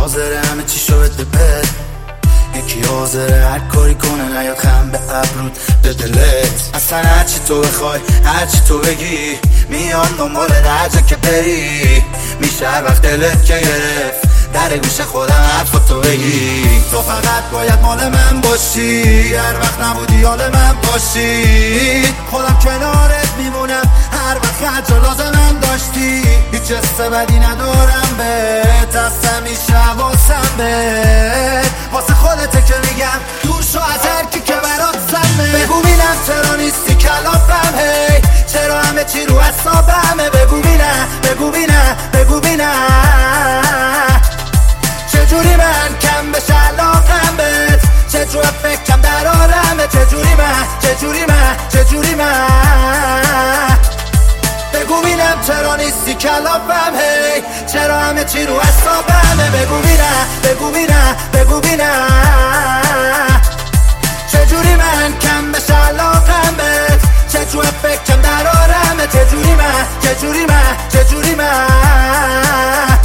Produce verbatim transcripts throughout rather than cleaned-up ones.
حاضره همه چی شو بده بد، یکی حاضره هر کاری کنه نیاد خم به ابرود به دلت. اصلا هرچی تو بخوای هرچی تو بگی میان دنبال هر جا که بری، میشه هر وقت دلت که گرفت در گوش خودم حرفاتو بگی. تو فقط باید مال من باشی، هر وقت نبودی حال من باشی، خودم کنارت میمونم هر وقت هرچه لازمم داشتی. هیچ حس بدی ندارم بهت، از همیشه حواسم بهت، واسه خودته که میگم دور شو از هر کی که برات سمه. بگو بینم چرا نیستی کلافم، هی چرا همه چی رو حسابمه. بگو بینم بگو بینم بگو بینم چجوری من کم بشه علاقم بهت، چجوری فکرم در آرمه، چجوری من چجوری من چجوری من. بگو بینم چرا نیستی کلافم، هی چرا همه چی رو حسابمه. بگو بینم بگو بینم بگو بینم چجوری من کم بشه علاقم بهت، چجوری فکرم در آرمه، چجوری من چجوری من چجوری من.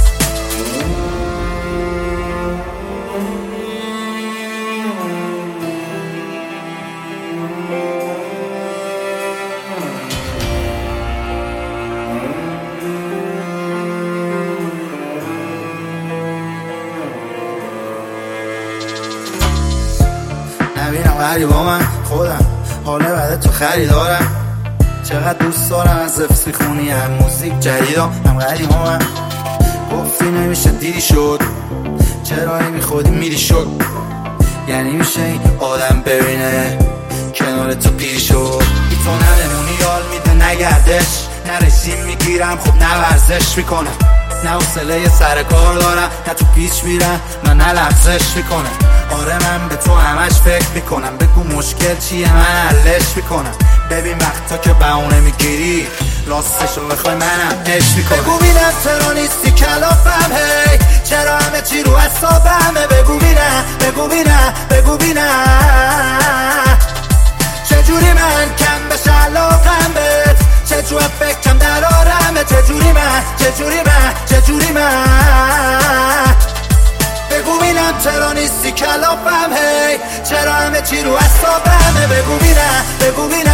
نبینم غریبا من خودم حاله بعد تو خریدارم، چقدر دوست دارم از حفظ میخونی هم موزیک جدیدم هم غریبا من. گفتی نمیشه دیدی شد، چرا نمی خودی میری شد، یعنی میشه این آدم ببینه کنار تو پیر شد. بی تو نمونی یال میده نگردش، نه رژیم میگیرم خب نه ورزش میکنم، نه حوصله سر کار دارم، نه تو پیچ میرم نه نه لغزش میکنم. آره من به تو همش فکر میکنم، بگو مشکل چیه من حلش میکنم. ببین وقتا که بهونه میگیری راستشو بخوای منم عشق میکنم. بگو بینم چرا نیستی کلافم، هی چرا همه چی رو حسابمه. بگو بینم بگو بینم بگو بینم چجوری من کم بشه علاقم بهت، چجوری فکرم در آرمه، چجوری من چجوری من چجوری من. بگو بینم چرا نیستی کلافم، هی چرا همه چی رو حسابمه. بگو بینم بگو بینم